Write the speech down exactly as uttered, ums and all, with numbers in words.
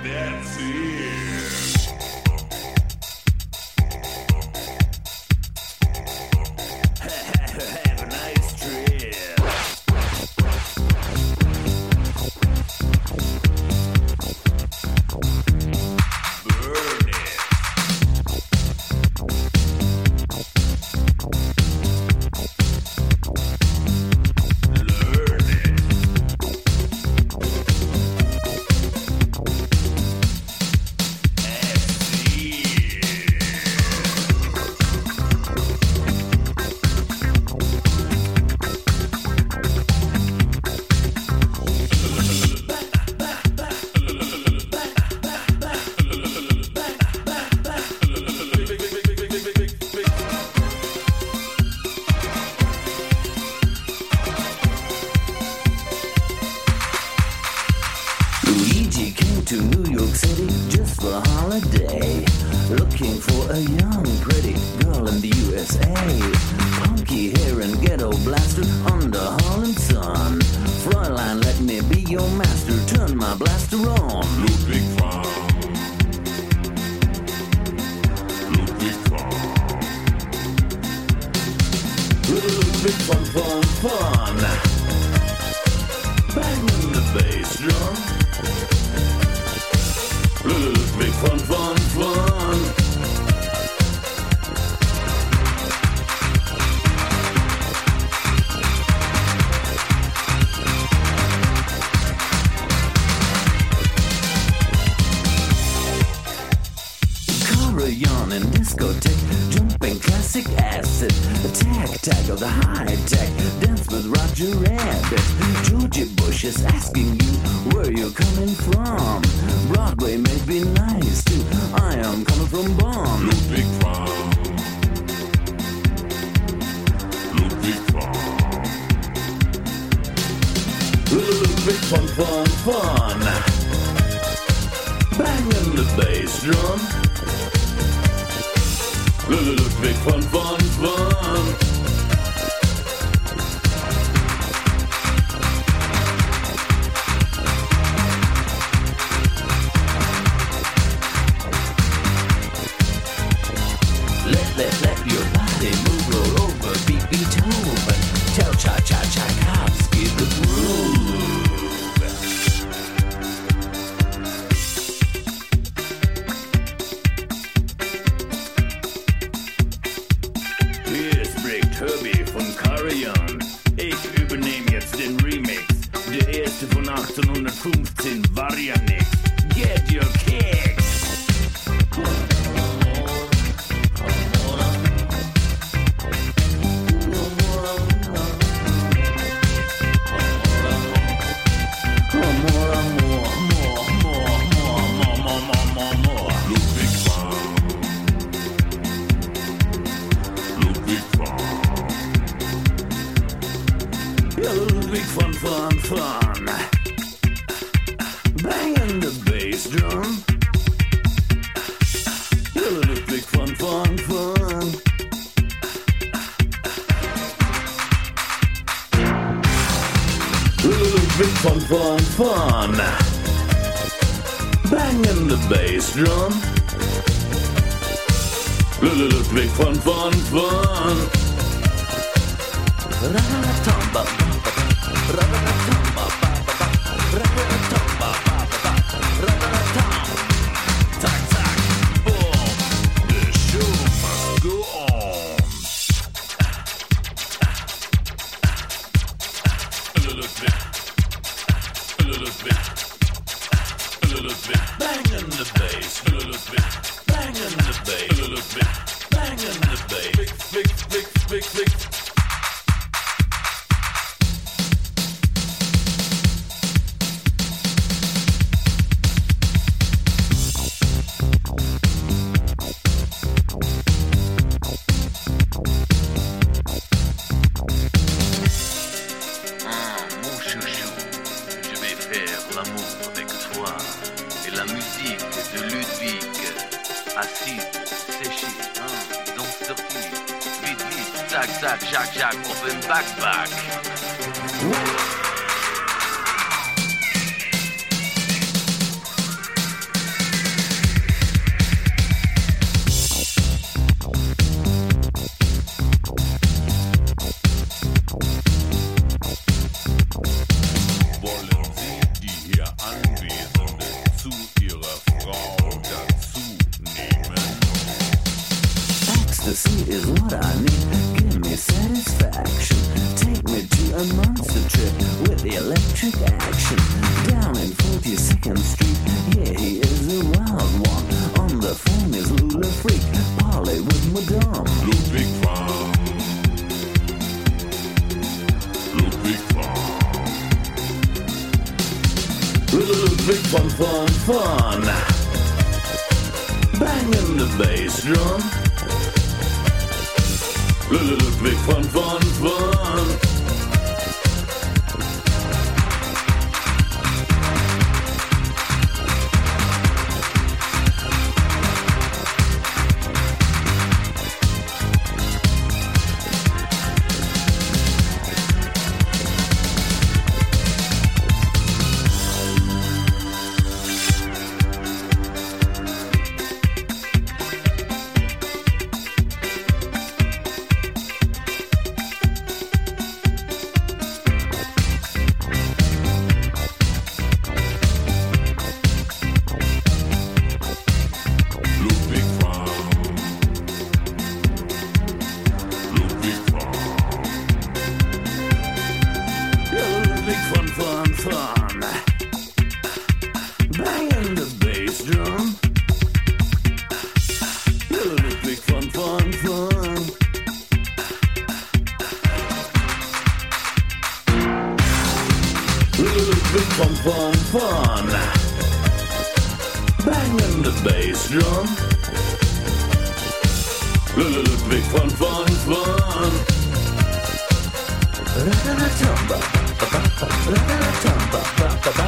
That's it. Have a nice trip. Burn it. Learn it. Luigi came to New York City just for a holiday, looking for a young, pretty girl in the U S A. Punky hair and ghetto blaster under Harlem sun. Fräulein, let me be your master, turn my blaster on. Ludwig van. Ludwig van. Ludwig van, fun, fun. Banging the bass drum. Ludwig van, fun, fun. Carillon and discotheque, jumping classic acid. Tag, tag of the high tech, dance with Roger Rabbit. Georgie Bush is asking you where you're coming from. Broadway may be nice too, I am coming from Bonn. Ludwig van. Ludwig van. Ludwig van, fun, fun. Banging the bass drum. Ludwig van, fun, fun. Let, let, let your body move, roll over, beat, beat over. Tell Cha Cha Tchaikovsky the groove. Hier spricht Herbie von Carillon. Ich übernehme jetzt den Remix. Der erste von achtzehnhundertfünfzehn war ja nix. Get your kicks! Ludwig van, fun, fun. Banging the bass drum. Ludwig van, fun, fun. Ludwig van, fun, fun. Banging the bass drum. Ludwig van, fun, fun. Ra-ra-ra-tumba. Ra-ra-ra-tumba. Ra-ra-ra-tumba. Ra-ra-ra-tum. Tack, tack, boom. The show must go on. A little bit. A little bit. A little bit. Banging the bass. A little bit. Banging the bass. A little bit. Banging the bass. Flick, flick, flick, flick, flick. Zack, zack, Jack, Jack, open back, back. is what I need. Give me satisfaction. Take me to a monster trip with electric action. Down in forty-second Street, yeah, he is a wild one. On the phone is Lula Freak, Polly with Madame. Ludwig van. Ludwig van. Ludwig fun, fun, fun. Banging the bass drum. Ludwig fun, fun, fun. Fun, fun, fun. Banging the bass drum. Ludwig fun, fun, fun. Ra-da-da-tum-ba-ba-ba-ba-ba-da-da-tum-ba-ba-ba-ba.